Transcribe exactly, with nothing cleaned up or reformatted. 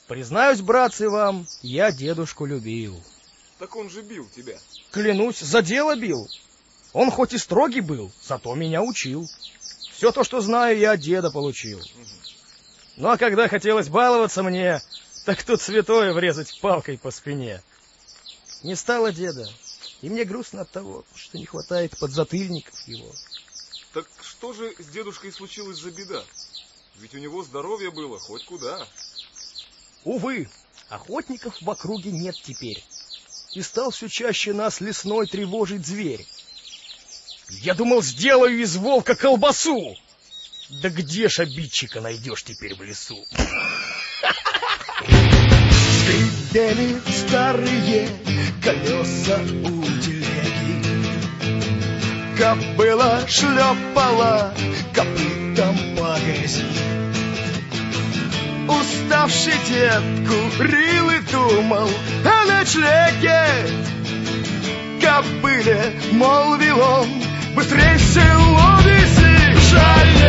Признаюсь, братцы, вам, я дедушку любил. Так он же бил тебя. Клянусь, за дело бил. Он хоть и строгий был, зато меня учил. Все то, что знаю, я от деда получил. Угу. Ну а когда хотелось баловаться мне, так тут святое врезать палкой по спине. Не стало деда, и мне грустно от того, что не хватает подзатыльников его. Так что же с дедушкой случилось за беда? Ведь у него здоровье было хоть куда. Увы, охотников в округе нет теперь. И стал все чаще нас лесной тревожить зверь. Я думал, сделаю из волка колбасу. Да где ж обидчика найдешь теперь в лесу? Скрипели старые колеса у телеги. Кобыла шлепала копытом по грязи. Уставший дед курил и думал о ночлеге. Кобыле молвил он: быстрей село вези, жаль